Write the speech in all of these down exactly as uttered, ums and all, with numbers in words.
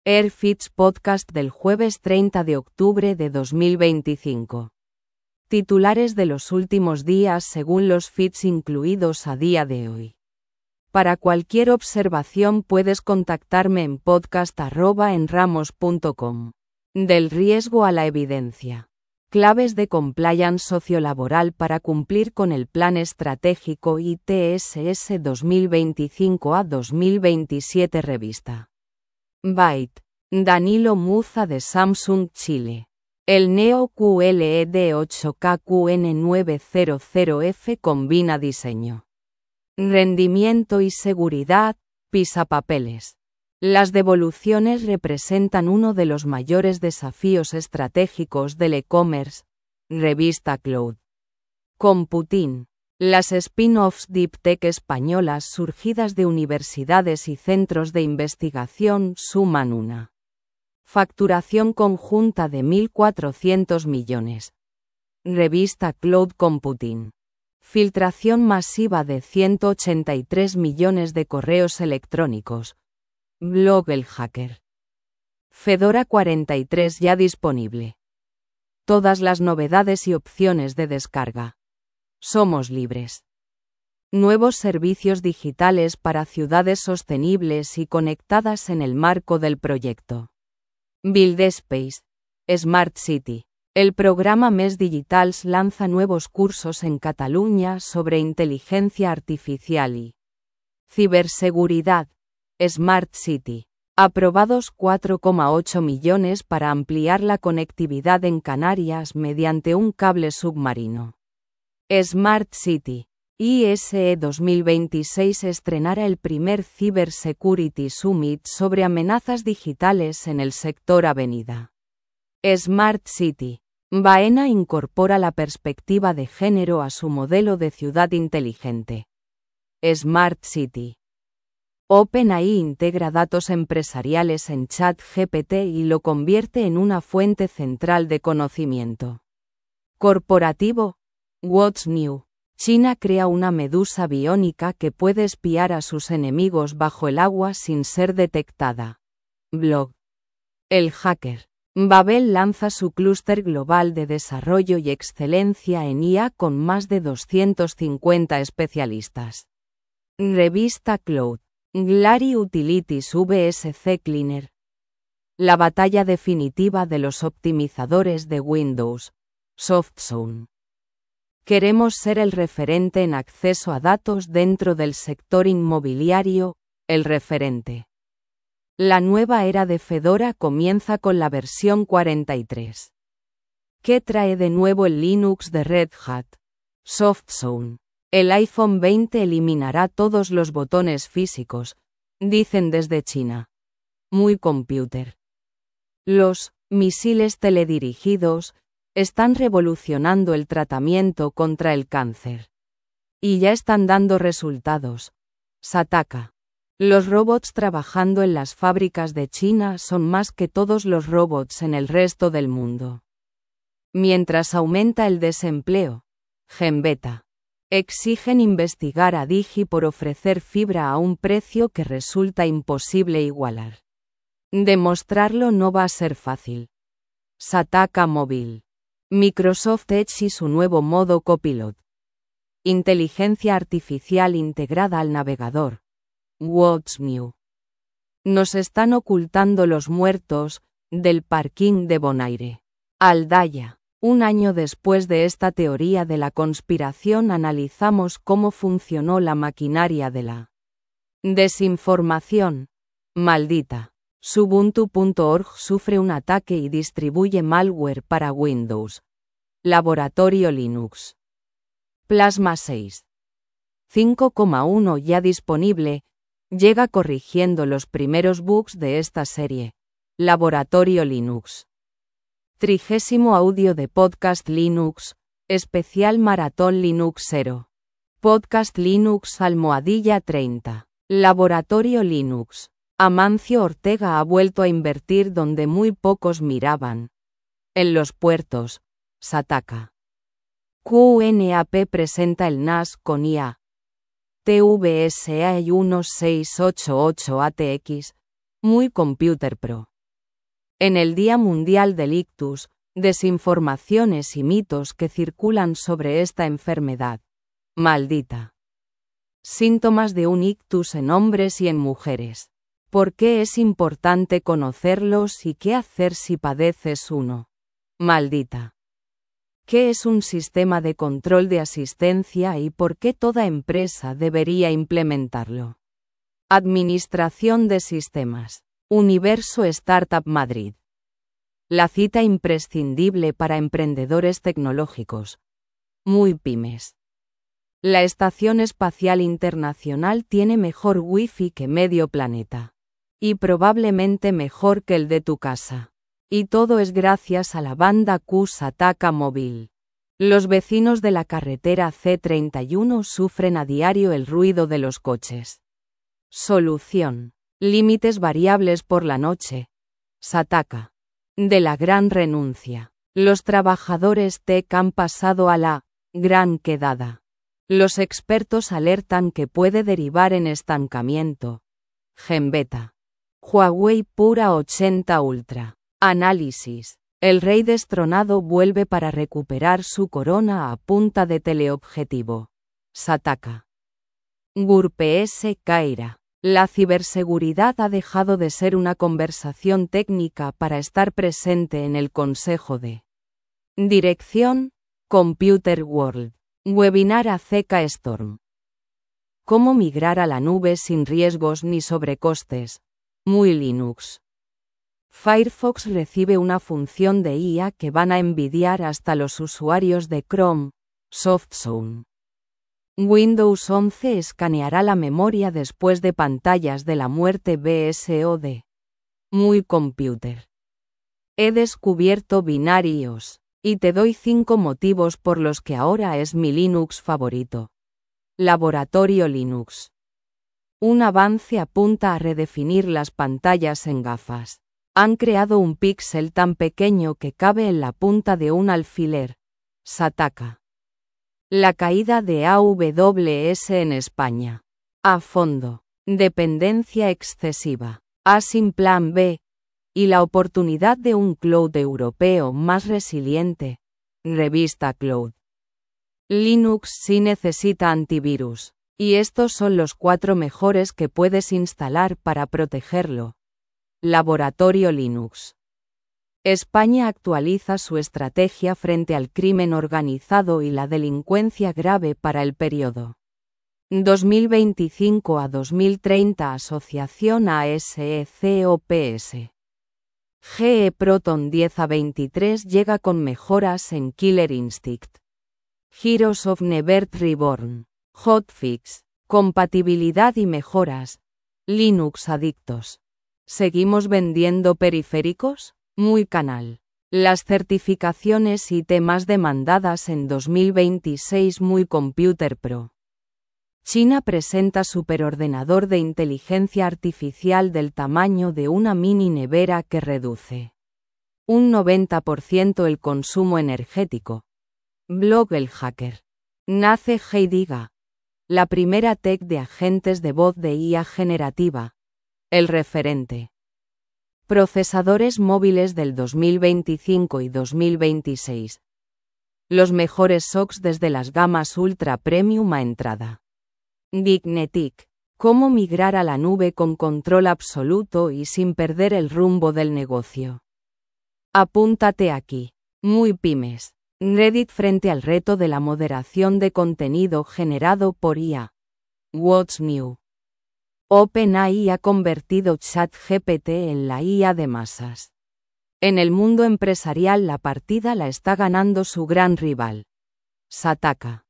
AirFits Podcast del jueves treinta de octubre de dos mil veinticinco. Titulares de los últimos días según los feeds incluidos a día de hoy. Para cualquier observación puedes contactarme en podcast arroba enramos punto com. Del riesgo a la evidencia. Claves de compliance sociolaboral para cumplir con el Plan Estratégico I T S S dos mil veinticinco a dos mil veintisiete Revista. Byte. Danilo Muza de Samsung Chile. El Neo Q L E D ocho K Q N novecientos F combina diseño, rendimiento y seguridad, pisapapeles. Las devoluciones representan uno de los mayores desafíos estratégicos del e-commerce. Revista Cloud Computing. Las spin-offs Deep Tech españolas surgidas de universidades y centros de investigación suman una facturación conjunta de mil cuatrocientos millones. Revista Cloud Computing. Filtración masiva de ciento ochenta y tres millones de correos electrónicos. Blog El Hacker. Fedora cuarenta y tres ya disponible. Todas las novedades y opciones de descarga. Somos libres. Nuevos servicios digitales para ciudades sostenibles y conectadas en el marco del proyecto Buildespace. Smart City. El programa Mes Digitals lanza nuevos cursos en Cataluña sobre inteligencia artificial y ciberseguridad. Smart City. Aprobados cuatro coma ocho millones para ampliar la conectividad en Canarias mediante un cable submarino. Smart City. I S E dos mil veintiséis estrenará el primer Cyber Security Summit sobre amenazas digitales en el sector avenida. Smart City. Baena incorpora la perspectiva de género a su modelo de ciudad inteligente. Smart City. OpenAI integra datos empresariales en ChatGPT y lo convierte en una fuente central de conocimiento corporativo. What's New? China crea una medusa biónica que puede espiar a sus enemigos bajo el agua sin ser detectada. Blog El Hacker. Babel lanza su clúster global de desarrollo y excelencia en I A con más de doscientos cincuenta especialistas. Revista Cloud. Glary Utilities V S C Cleaner. La batalla definitiva de los optimizadores de Windows. SoftZone. Queremos ser el referente en acceso a datos dentro del sector inmobiliario, el referente. La nueva era de Fedora comienza con la versión cuarenta y tres. ¿Qué trae de nuevo el Linux de Red Hat? SoftZone. El iPhone veinte eliminará todos los botones físicos, dicen desde China. Muy computer. Los misiles teledirigidos están revolucionando el tratamiento contra el cáncer. Y ya están dando resultados. Sataka. Los robots trabajando en las fábricas de China son más que todos los robots en el resto del mundo. Mientras aumenta el desempleo. Genbeta. Exigen investigar a Digi por ofrecer fibra a un precio que resulta imposible igualar. Demostrarlo no va a ser fácil. Sataka Móvil. Microsoft Edge y su nuevo modo Copilot. Inteligencia artificial integrada al navegador. What's New? Nos están ocultando los muertos del parking de Bonaire. Aldaya. Un año después de esta teoría de la conspiración analizamos cómo funcionó la maquinaria de la desinformación. Maldita. Ubuntu punto org sufre un ataque y distribuye malware para Windows. Laboratorio Linux. Plasma seis punto cinco punto uno ya disponible, llega corrigiendo los primeros bugs de esta serie. Laboratorio Linux. Trigésimo audio de Podcast Linux, especial Maratón Linux cero. Podcast Linux almohadilla treinta. Laboratorio Linux. Amancio Ortega ha vuelto a invertir donde muy pocos miraban. En los puertos. Sataka. Q N A P presenta el N A S con I A. T V S A I uno seis ocho ocho A T X. Muy Computer Pro. En el Día Mundial del Ictus, desinformaciones y mitos que circulan sobre esta enfermedad. Maldita. Síntomas de un ictus en hombres y en mujeres. ¿Por qué es importante conocerlos y qué hacer si padeces uno? Maldita. ¿Qué es un sistema de control de asistencia y por qué toda empresa debería implementarlo? Administración de sistemas. Universo Startup Madrid. La cita imprescindible para emprendedores tecnológicos. Muy pymes. La Estación Espacial Internacional tiene mejor Wi-Fi que medio planeta. Y probablemente mejor que el de tu casa. Y todo es gracias a la banda Q Sataka Móvil. Los vecinos de la carretera C treinta y uno sufren a diario el ruido de los coches. Solución. Límites variables por la noche. Sataka. De la gran renuncia. Los trabajadores tech han pasado a la gran quedada. Los expertos alertan que puede derivar en estancamiento. Genbeta. Huawei Pura ochenta Ultra. Análisis. El rey destronado vuelve para recuperar su corona a punta de teleobjetivo. Sataka. Gurpe S. Kaira. La ciberseguridad ha dejado de ser una conversación técnica para estar presente en el Consejo de Dirección, Computer World. Webinar A C K Storm. ¿Cómo migrar a la nube sin riesgos ni sobrecostes? Muy Linux. Firefox recibe una función de I A que van a envidiar hasta los usuarios de Chrome, SoftZone. Windows once escaneará la memoria después de pantallas de la muerte B S O D. Muy Computer. He descubierto binarios, y te doy cinco motivos por los que ahora es mi Linux favorito. Laboratorio Linux. Un avance apunta a redefinir las pantallas en gafas. Han creado un píxel tan pequeño que cabe en la punta de un alfiler. Sataka. La caída de A W S en España. A fondo. Dependencia excesiva. A sin plan B. Y la oportunidad de un cloud europeo más resiliente. Revista Cloud. Linux sí necesita antivirus. Y estos son los cuatro mejores que puedes instalar para protegerlo. Laboratorio Linux. España actualiza su estrategia frente al crimen organizado y la delincuencia grave para el periodo dos mil veinticinco a dos mil treinta. Asociación A S E C O P S. G E Proton diez a veintitrés llega con mejoras en Killer Instinct. Heroes of Nebert Reborn. Hotfix. Compatibilidad y mejoras. Linux adictos. ¿Seguimos vendiendo periféricos? Muy canal. Las certificaciones I T más demandadas en dos mil veintiséis. Muy Computer Pro. China presenta superordenador de inteligencia artificial del tamaño de una mini nevera que reduce un noventa por ciento el consumo energético. Blog El Hacker. Nace Heidiga. La primera tech de agentes de voz de I A generativa. El referente. Procesadores móviles del dos mil veinticinco y dos mil veintiséis. Los mejores S O Cs desde las gamas Ultra Premium a entrada. Gignetic. Cómo migrar a la nube con control absoluto y sin perder el rumbo del negocio. Apúntate aquí. Muy pymes. Reddit frente al reto de la moderación de contenido generado por I A. What's new? OpenAI ha convertido ChatGPT en la I A de masas. En el mundo empresarial la partida la está ganando su gran rival. Sataka.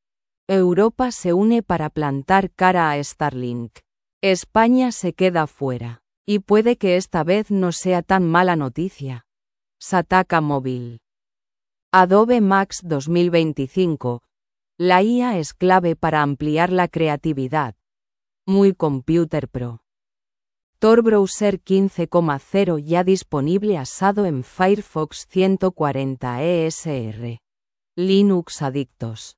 Europa se une para plantar cara a Starlink. España se queda fuera. Y puede que esta vez no sea tan mala noticia. Sataka Móvil. Adobe Max dos mil veinticinco. La I A es clave para ampliar la creatividad. Muy Computer Pro. Tor Browser quince punto cero ya disponible asado en Firefox ciento cuarenta E S R. Linux adictos.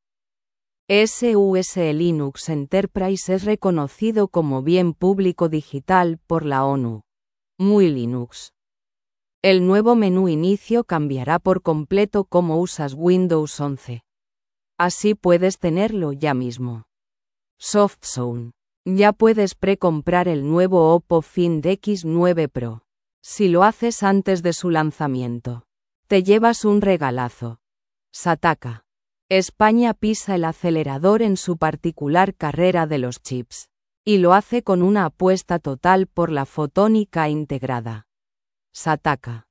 S U S E Linux Enterprise es reconocido como bien público digital por la ONU. Muy Linux. El nuevo menú inicio cambiará por completo cómo usas Windows once. Así puedes tenerlo ya mismo. SoftZone. Ya puedes precomprar el nuevo Oppo Find X nueve Pro. Si lo haces antes de su lanzamiento, te llevas un regalazo. Sataka. España pisa el acelerador en su particular carrera de los chips. Y lo hace con una apuesta total por la fotónica integrada. Sataka.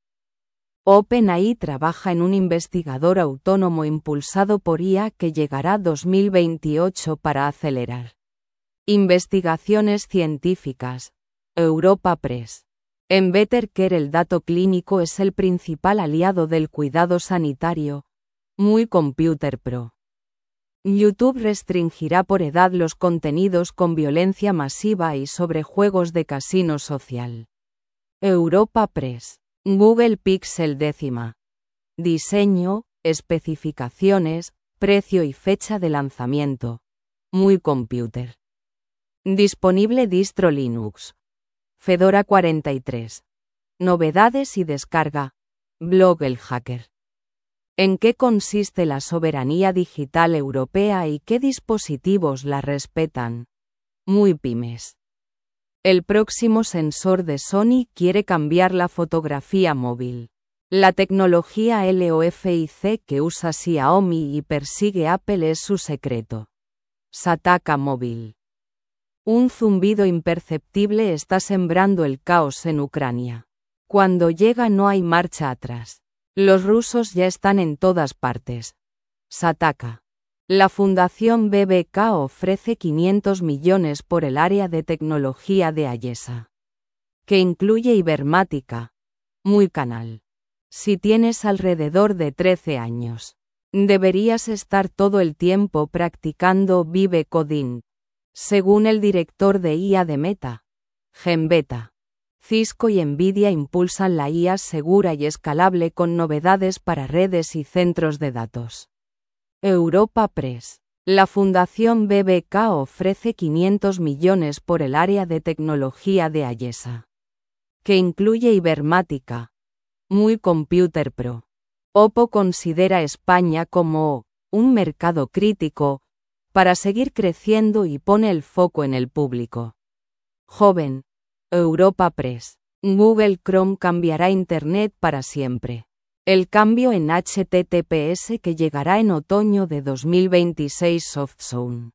OpenAI trabaja en un investigador autónomo impulsado por I A que llegará dos mil veintiocho para acelerar investigaciones científicas. Europa Press. En Better Care el dato clínico es el principal aliado del cuidado sanitario. Muy Computer Pro. YouTube restringirá por edad los contenidos con violencia masiva y sobre juegos de casino social. Europa Press. Google Pixel décima. Diseño, especificaciones, precio y fecha de lanzamiento. Muy Computer. Disponible distro Linux. Fedora cuarenta y tres. Novedades y descarga. Blog El Hacker. ¿En qué consiste la soberanía digital europea y qué dispositivos la respetan? Muy Pymes. El próximo sensor de Sony quiere cambiar la fotografía móvil. La tecnología L O F I C que usa Xiaomi y persigue Apple es su secreto. Sataka Móvil. Un zumbido imperceptible está sembrando el caos en Ucrania. Cuando llega no hay marcha atrás. Los rusos ya están en todas partes. Sataka. La Fundación B B K ofrece quinientos millones por el área de tecnología de Ayesa, que incluye Ibermática. Muy Canal. Si tienes alrededor de trece años, deberías estar todo el tiempo practicando Vibe Coding. Según el director de I A de Meta, Gembeta, Cisco y Nvidia impulsan la I A segura y escalable con novedades para redes y centros de datos. Europa Press. La Fundación B B K ofrece quinientos millones por el área de tecnología de Ayesa, que incluye Ibermática. Muy Computer Pro. Oppo considera España como un mercado crítico para seguir creciendo y pone el foco en el público joven. Europa Press. Google Chrome cambiará Internet para siempre. El cambio en H T T P S que llegará en otoño de dos mil veintiséis. SoftZone.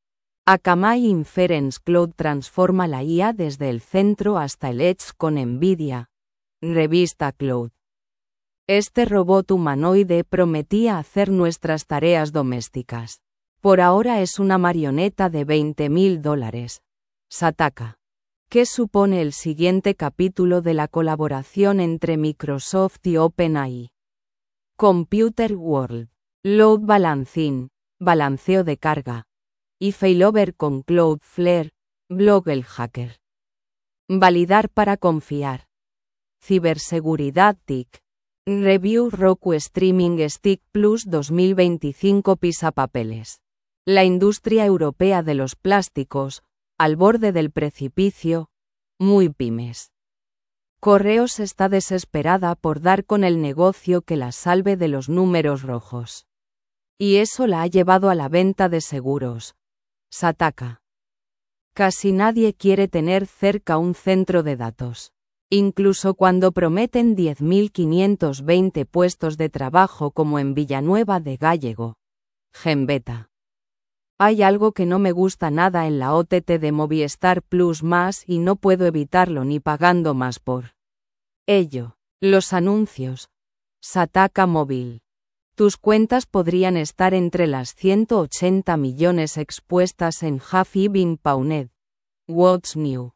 Akamai Inference Cloud transforma la I A desde el centro hasta el edge con Nvidia. Revista Cloud. Este robot humanoide prometía hacer nuestras tareas domésticas. Por ahora es una marioneta de veinte mil dólares. Sataka. ¿Qué supone el siguiente capítulo de la colaboración entre Microsoft y OpenAI? Computer World. Load Balancing. Balanceo de carga. Y failover con Cloudflare. Blog El Hacker. Validar para confiar. Ciberseguridad T I C. Review Roku Streaming Stick Plus dos mil veinticinco pisapapeles. La industria europea de los plásticos, al borde del precipicio. Muy Pymes. Correos está desesperada por dar con el negocio que la salve de los números rojos. Y eso la ha llevado a la venta de seguros. Sataka. Casi nadie quiere tener cerca un centro de datos. Incluso cuando prometen diez mil quinientos veinte puestos de trabajo como en Villanueva de Gállego. Gembeta. Hay algo que no me gusta nada en la O T T de Movistar Plus más y no puedo evitarlo ni pagando más por ello. Los anuncios. Sataka Móvil. Tus cuentas podrían estar entre las ciento ochenta millones expuestas en Have Been Pawned. What's New?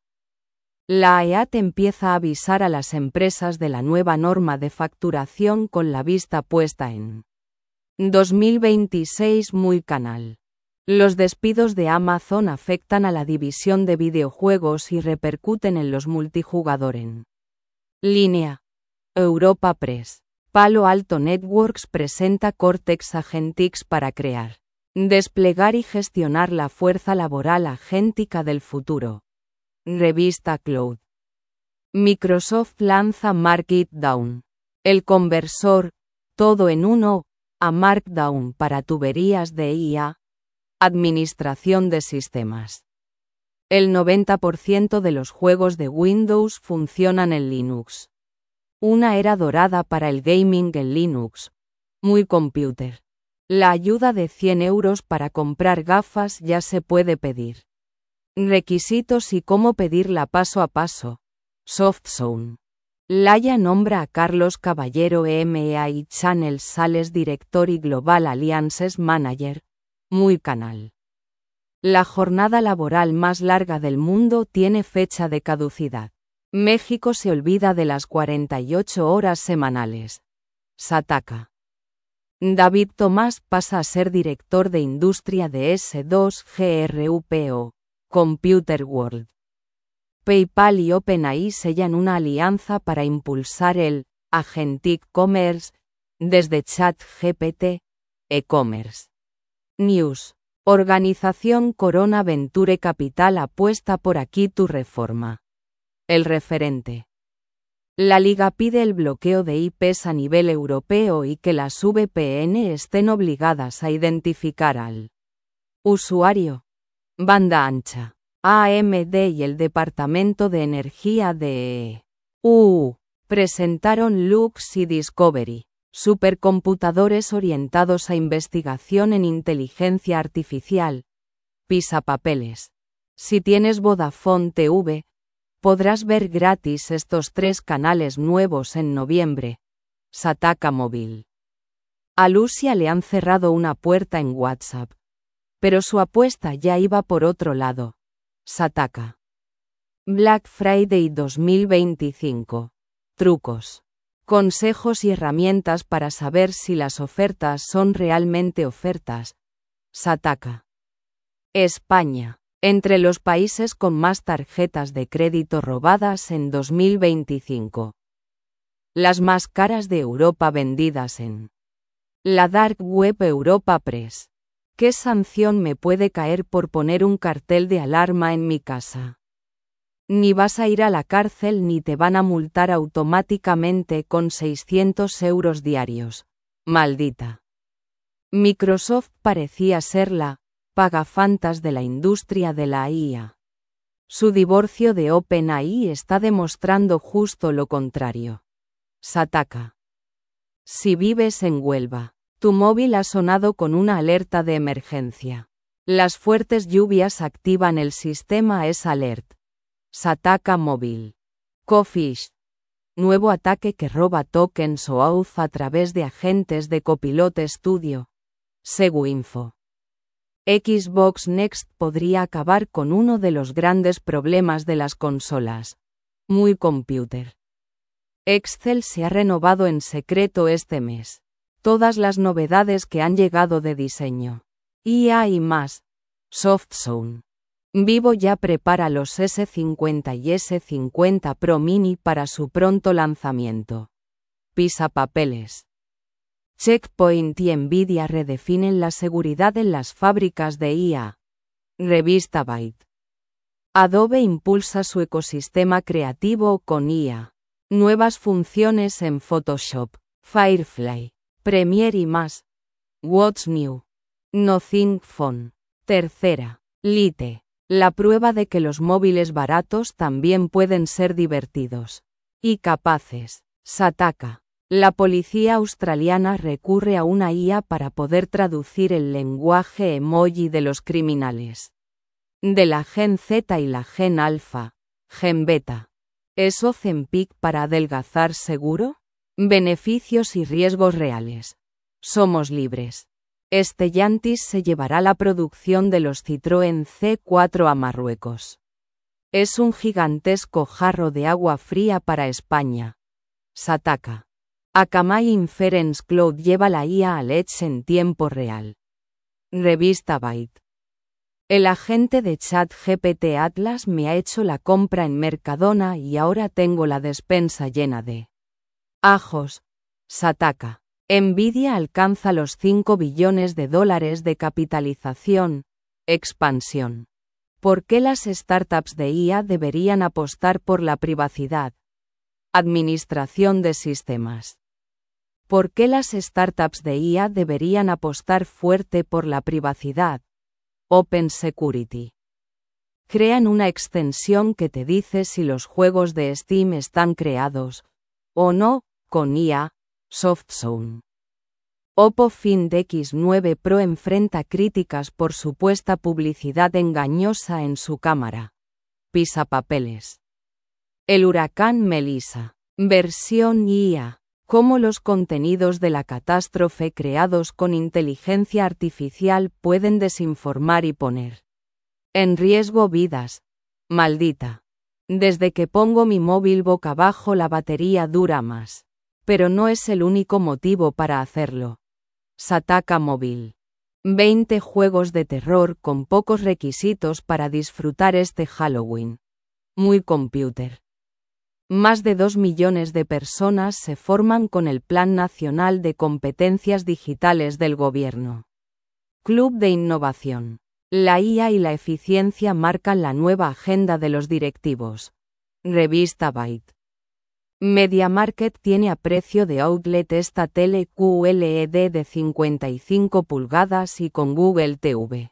La E A T empieza a avisar a las empresas de la nueva norma de facturación con la vista puesta en dos mil veintiséis. Muy Canal. Los despidos de Amazon afectan a la división de videojuegos y repercuten en los multijugador en línea. Europa Press. Palo Alto Networks presenta Cortex Agentix para crear, desplegar y gestionar la fuerza laboral agéntica del futuro. Revista Cloud. Microsoft lanza Markdown. El conversor, todo en uno, a Markdown para tuberías de I A. Administración de sistemas. El noventa por ciento de los juegos de Windows funcionan en Linux. Una era dorada para el gaming en Linux. Muy computer. La ayuda de cien euros para comprar gafas ya se puede pedir. Requisitos y cómo pedirla paso a paso. SoftZone. Laia nombra a Carlos Caballero M E A y Channel Sales Director y Global Alliances Manager. Muy canal. La jornada laboral más larga del mundo tiene fecha de caducidad. México se olvida de las cuarenta y ocho horas semanales. Sataka. David Tomás pasa a ser director de industria de S dos Grupo, Computer World. PayPal y OpenAI sellan una alianza para impulsar el Agentic Commerce desde ChatGPT, e-commerce. News. Organización Corona Venture Capital apuesta por aquí tu reforma. El referente. La Liga pide el bloqueo de I Pes a nivel europeo y que las V P N estén obligadas a identificar al usuario. Banda ancha. A M D y el Departamento de Energía de E U presentaron Lux y Discovery, supercomputadores orientados a investigación en inteligencia artificial. Pisapapeles. Si tienes Vodafone T V, podrás ver gratis estos tres canales nuevos en noviembre. Sataka Móvil. A Lucia le han cerrado una puerta en WhatsApp. Pero su apuesta ya iba por otro lado. Sataka. Black Friday dos mil veinticinco. Trucos. Consejos y herramientas para saber si las ofertas son realmente ofertas. Sataka. España. Entre los países con más tarjetas de crédito robadas en dos mil veinticinco. Las más caras de Europa vendidas en la Dark Web Europa Press. ¿Qué sanción me puede caer por poner un cartel de alarma en mi casa? Ni vas a ir a la cárcel ni te van a multar automáticamente con seiscientos euros diarios. Maldita. Microsoft parecía ser la pagafantas de la industria de la I A. Su divorcio de OpenAI está demostrando justo lo contrario. Sataka. Si vives en Huelva, tu móvil ha sonado con una alerta de emergencia. Las fuertes lluvias activan el sistema S-Alert. Sataka Móvil. Cofish. Nuevo ataque que roba tokens o auth a través de agentes de Copilot Studio. Seguinfo. Xbox Next podría acabar con uno de los grandes problemas de las consolas. Muy computer. Excel se ha renovado en secreto este mes. Todas las novedades que han llegado de diseño. I A y más. SoftZone. Vivo ya prepara los ese cincuenta y ese cincuenta Pro Mini para su pronto lanzamiento. Pisapapeles. Checkpoint y Nvidia redefinen la seguridad en las fábricas de I A. Revista Byte. Adobe impulsa su ecosistema creativo con I A. Nuevas funciones en Photoshop, Firefly, Premiere y más. What's New? Nothing Phone. Tercera. Lite. La prueba de que los móviles baratos también pueden ser divertidos. Y capaces. Sataka. La policía australiana recurre a una I A para poder traducir el lenguaje emoji de los criminales. De la Gen Z y la Gen Alpha. Gen Beta. ¿Es Ozempic para adelgazar seguro? Beneficios y riesgos reales. Somos libres. Stellantis se llevará la producción de los Citroën C cuatro a Marruecos. Es un gigantesco jarro de agua fría para España. Sataka. Akamai Inference Cloud lleva la I A al Edge en tiempo real. Revista Byte. El agente de ChatGPT Atlas me ha hecho la compra en Mercadona y ahora tengo la despensa llena de ajos. Sataka. Nvidia alcanza los cinco billones de dólares de capitalización. Expansión. ¿Por qué las startups de I A deberían apostar por la privacidad? Administración de sistemas. ¿Por qué las startups de I A deberían apostar fuerte por la privacidad? Open Security. Crean una extensión que te dice si los juegos de Steam están creados o no con I A. SoftZone. Oppo Find X nueve Pro enfrenta críticas por supuesta publicidad engañosa en su cámara. Pisapapeles. El huracán Melissa. Versión I A. Cómo los contenidos de la catástrofe creados con inteligencia artificial pueden desinformar y poner en riesgo vidas. Maldita. Desde que pongo mi móvil boca abajo la batería dura más. Pero no es el único motivo para hacerlo. Sataka Móvil. veinte juegos de terror con pocos requisitos para disfrutar este Halloween. Muy computer. Más de dos millones de personas se forman con el Plan Nacional de Competencias Digitales del Gobierno. Club de Innovación. La I A y la eficiencia marcan la nueva agenda de los directivos. Revista Byte. MediaMarkt tiene a precio de outlet esta tele Q L E D de cincuenta y cinco pulgadas y con Google T V.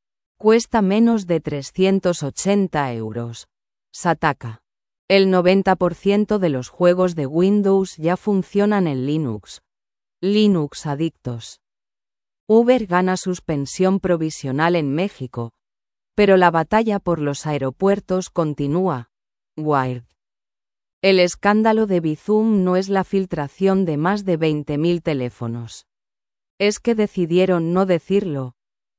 Cuesta menos de trescientos ochenta euros. Sataka. El noventa por ciento de los juegos de Windows ya funcionan en Linux. Linux adictos. Uber gana suspensión provisional en México. Pero la batalla por los aeropuertos continúa. Wired. El escándalo de Bizum no es la filtración de más de veinte mil teléfonos. Es que decidieron no decirlo.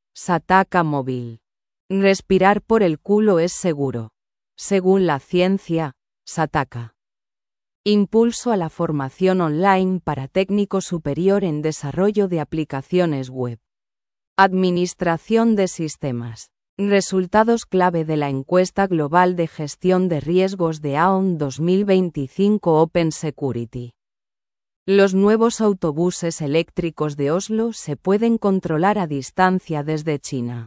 Sataka Móvil. Respirar por el culo es seguro. Según la ciencia, Sataka. Impulso a la formación online para técnico superior en desarrollo de aplicaciones web. Administración de sistemas. Resultados clave de la encuesta global de gestión de riesgos de A O N dos mil veinticinco Open Security. Los nuevos autobuses eléctricos de Oslo se pueden controlar a distancia desde China.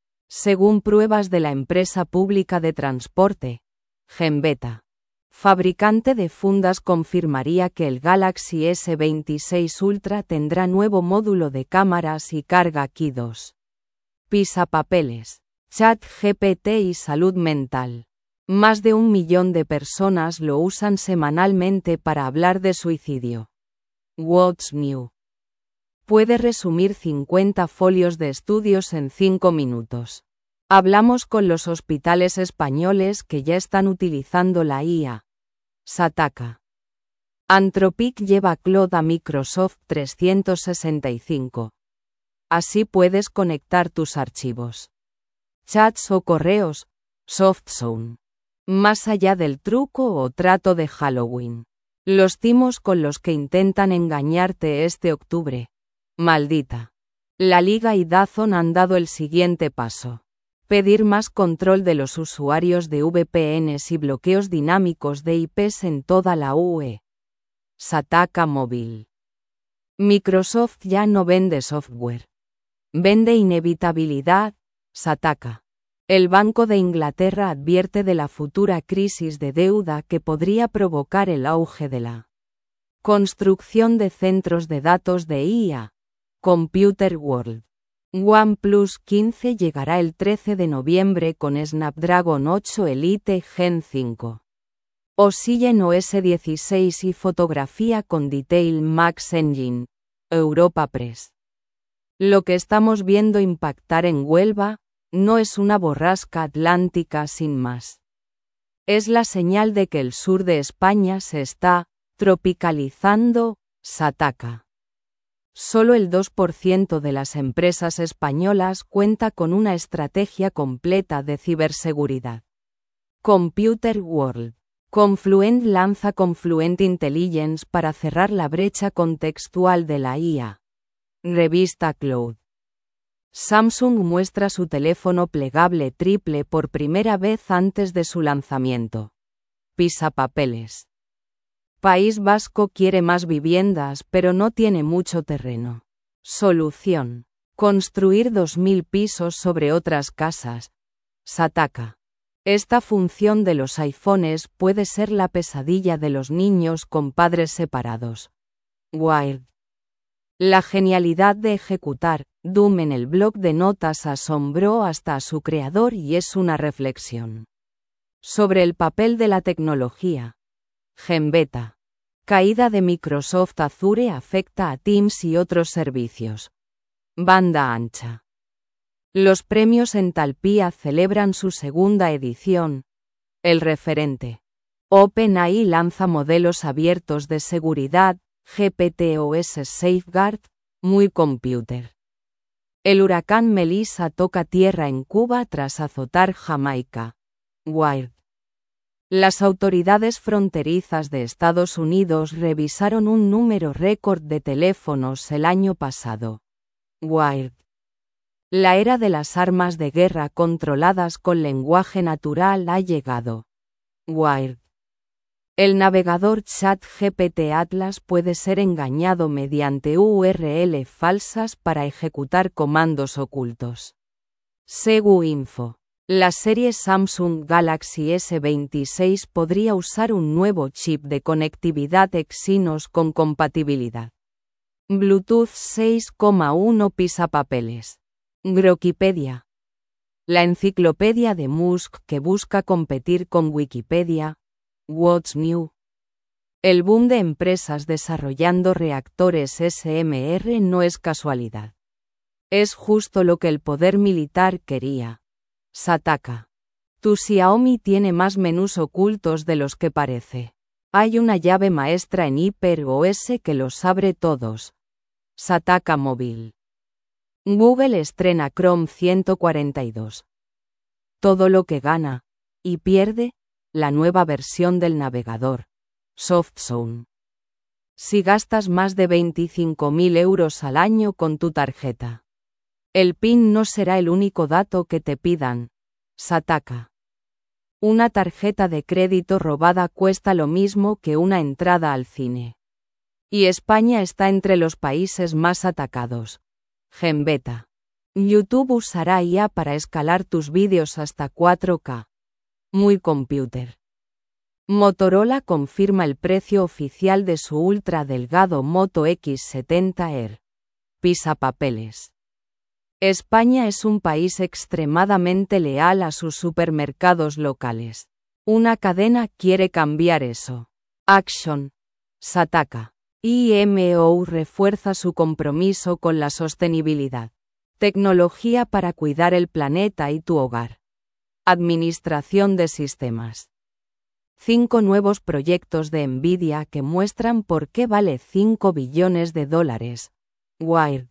Según pruebas de la empresa pública de transporte, Genbeta, fabricante de fundas, confirmaría que el Galaxy S veintiséis Ultra tendrá nuevo módulo de cámaras y carga Qi dos. Pisapapeles. ChatGPT y salud mental. Más de un millón de personas lo usan semanalmente para hablar de suicidio. What's New. Puede resumir cincuenta folios de estudios en cinco minutos. Hablamos con los hospitales españoles que ya están utilizando la I A. Sataka. Anthropic lleva Claude a Microsoft trescientos sesenta y cinco. Así puedes conectar tus archivos, chats o correos. SoftZone. Más allá del truco o trato de Halloween. Los timos con los que intentan engañarte este octubre. Maldita. La Liga y DAZN han dado el siguiente paso. Pedir más control de los usuarios de V P Ns y bloqueos dinámicos de I Ps en toda la U E. Sataka Móvil. Microsoft ya no vende software. Vende inevitabilidad. Sataka. El Banco de Inglaterra advierte de la futura crisis de deuda que podría provocar el auge de la construcción de centros de datos de I A. Computer World. OnePlus quince llegará el trece de noviembre con Snapdragon ocho Elite Gen cinco. Oxygen O S dieciséis y fotografía con Detail Max Engine. Europa Press. Lo que estamos viendo impactar en Huelva no es una borrasca atlántica sin más. Es la señal de que el sur de España se está tropicalizando. Sataka. Solo el dos por ciento de las empresas españolas cuenta con una estrategia completa de ciberseguridad. Computer World. Confluent lanza Confluent Intelligence para cerrar la brecha contextual de la I A. Revista Cloud. Samsung muestra su teléfono plegable triple por primera vez antes de su lanzamiento. Pisapapeles. País Vasco quiere más viviendas pero no tiene mucho terreno. Solución. Construir dos mil pisos sobre otras casas. Sataka. Esta función de los iPhones puede ser la pesadilla de los niños con padres separados. Wired. La genialidad de ejecutar Doom en el blog de notas asombró hasta a su creador y es una reflexión sobre el papel de la tecnología. GenBeta. Caída de Microsoft Azure afecta a Teams y otros servicios. Banda ancha. Los premios Entalpía celebran su segunda edición. El referente. OpenAI lanza modelos abiertos de seguridad, G P T O S Safeguard, muy computer. El huracán Melissa toca tierra en Cuba tras azotar Jamaica. Wired. Las autoridades fronterizas de Estados Unidos revisaron un número récord de teléfonos el año pasado. Wired. La era de las armas de guerra controladas con lenguaje natural ha llegado. Wired. El navegador ChatGPT Atlas puede ser engañado mediante U R L falsas para ejecutar comandos ocultos. SeguInfo. La serie Samsung Galaxy S veintiséis podría usar un nuevo chip de conectividad Exynos con compatibilidad Bluetooth seis punto uno pisapapeles. Grokipedia. La enciclopedia de Musk que busca competir con Wikipedia. What's New. El boom de empresas desarrollando reactores S M R no es casualidad. Es justo lo que el poder militar quería. Sataka. Tu Xiaomi tiene más menús ocultos de los que parece. Hay una llave maestra en HyperOS que los abre todos. Sataka Móvil. Google estrena Chrome ciento cuarenta y dos. Todo lo que gana y pierde, la nueva versión del navegador. SoftZone. Si gastas más de veinticinco mil euros al año con tu tarjeta, el PIN no será el único dato que te pidan. Sataka. Una tarjeta de crédito robada cuesta lo mismo que una entrada al cine. Y España está entre los países más atacados. GenBeta. YouTube usará I A para escalar tus vídeos hasta cuatro K. Muy computer. Motorola confirma el precio oficial de su ultra delgado Moto X setenta R. Pisapapeles. España es un país extremadamente leal a sus supermercados locales. Una cadena quiere cambiar eso. Action. Sataka. I M O refuerza su compromiso con la sostenibilidad. Tecnología para cuidar el planeta y tu hogar. Administración de sistemas. Cinco nuevos proyectos de Nvidia que muestran por qué vale cinco billones de dólares. Wired.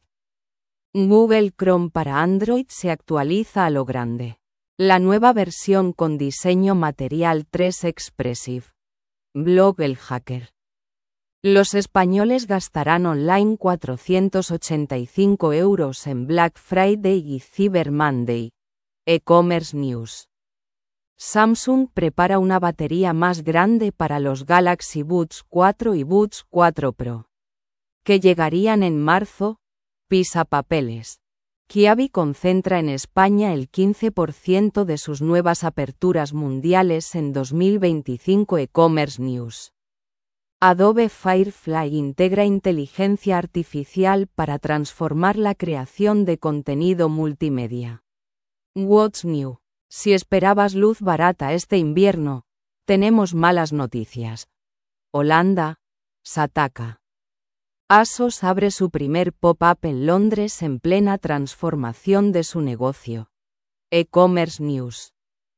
Google Chrome para Android se actualiza a lo grande. La nueva versión con diseño Material tres Expressive. Blog El Hacker. Los españoles gastarán online cuatrocientos ochenta y cinco euros en Black Friday y Cyber Monday. E-Commerce News. Samsung prepara una batería más grande para los Galaxy Buds cuatro y Buds cuatro Pro, que llegarían en marzo. Pisapapeles. Kiabi concentra en España el quince por ciento de sus nuevas aperturas mundiales en dos mil veinticinco. E-Commerce News. Adobe Firefly integra inteligencia artificial para transformar la creación de contenido multimedia. What's New. Si esperabas luz barata este invierno, tenemos malas noticias. Holanda. Sataka. Asos abre su primer pop-up en Londres en plena transformación de su negocio. E-Commerce News.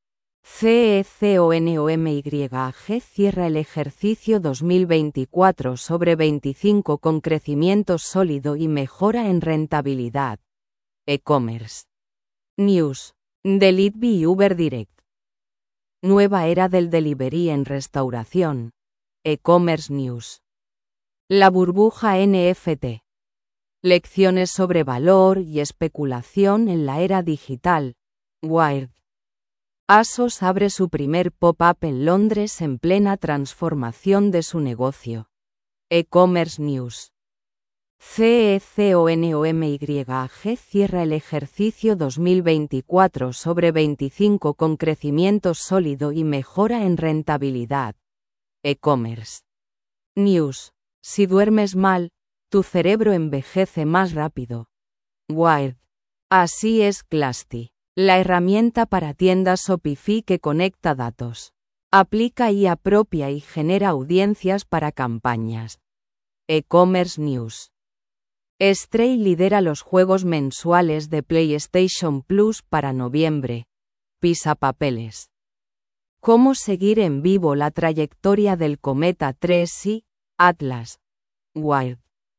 CECONOMYAG cierra el ejercicio dos mil veinticuatro sobre veinticinco con crecimiento sólido y mejora en rentabilidad. E-Commerce News. Delivery y Uber Direct. Nueva era del delivery en restauración. E-Commerce News. La burbuja N F T. Lecciones sobre valor y especulación en la era digital. Wired. Asos abre su primer pop-up en Londres en plena transformación de su negocio. E-Commerce News. CECONOMYAG cierra el ejercicio dos mil veinticuatro sobre veinticinco con crecimiento sólido y mejora en rentabilidad. E-commerce News. Si duermes mal, tu cerebro envejece más rápido. Wired. Así es Clasty, la herramienta para tiendas Shopify que conecta datos, aplica I A propia y genera audiencias para campañas. E-commerce News. Stray lidera los juegos mensuales de PlayStation Plus para noviembre. Pisapapeles. ¿Cómo seguir en vivo la trayectoria del cometa tres I? Atlas. Wired.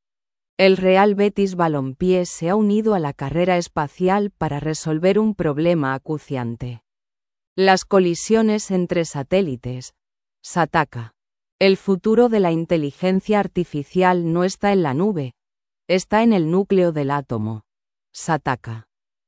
El Real Betis Balompié se ha unido a la carrera espacial para resolver un problema acuciante: las colisiones entre satélites. Sataka. El futuro de la inteligencia artificial no está en la nube, está en el núcleo del átomo. Sataka.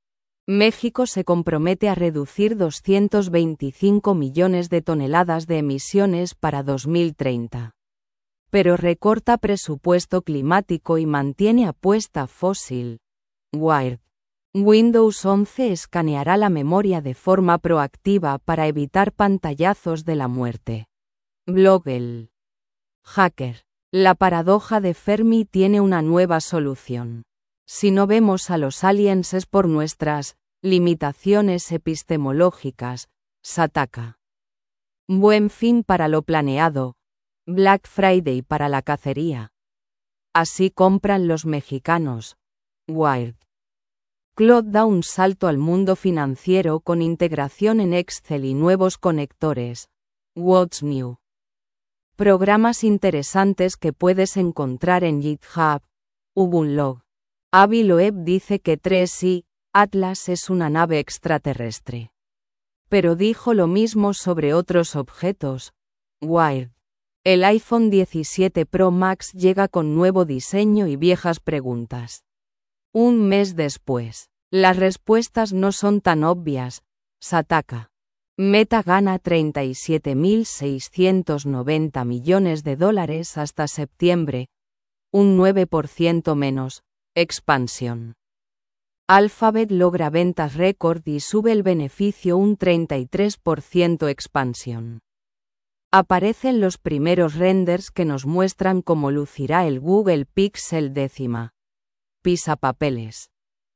México se compromete a reducir doscientos veinticinco millones de toneladas de emisiones para dos mil treinta. Pero recorta presupuesto climático y mantiene apuesta fósil. Wired. Windows once escaneará la memoria de forma proactiva para evitar pantallazos de la muerte. Blog El Hacker. La paradoja de Fermi tiene una nueva solución. Si no vemos a los aliens es por nuestras limitaciones epistemológicas. Sataka. Buen fin para lo planeado. Black Friday para la cacería. Así compran los mexicanos. Wired. Claude da un salto al mundo financiero con integración en Excel y nuevos conectores. What's New. Programas interesantes que puedes encontrar en GitHub. Ubunlog. Avi Loeb dice que tres I, Atlas es una nave extraterrestre. Pero dijo lo mismo sobre otros objetos. Wired. El iPhone diecisiete Pro Max llega con nuevo diseño y viejas preguntas. Un mes después, las respuestas no son tan obvias. Sataka. Meta gana treinta y siete mil seiscientos noventa millones de dólares hasta septiembre, un nueve por ciento menos. Expansión. Alphabet logra ventas récord y sube el beneficio un treinta y tres por ciento. Expansión. Aparecen los primeros renders que nos muestran cómo lucirá el Google Pixel décima. Pisapapeles.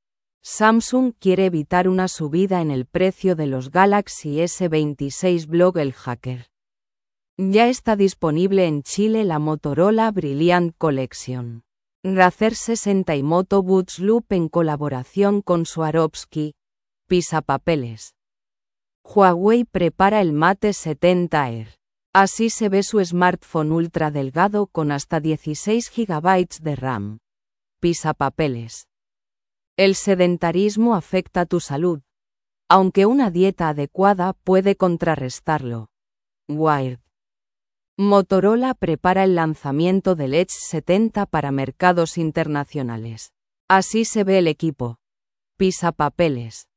Samsung quiere evitar una subida en el precio de los Galaxy S veintiséis. Blog El Hacker. Ya está disponible en Chile la Motorola Brilliant Collection. Razer sesenta y Moto Buds Loop en colaboración con Swarovski. Pisapapeles. Huawei prepara el Mate setenta Air. Así se ve su smartphone ultra delgado con hasta dieciséis gigabytes de RAM. Pisapapeles. El sedentarismo afecta tu salud, aunque una dieta adecuada puede contrarrestarlo. Wired. Motorola prepara el lanzamiento del Edge setenta para mercados internacionales. Así se ve el equipo. Pisapapeles.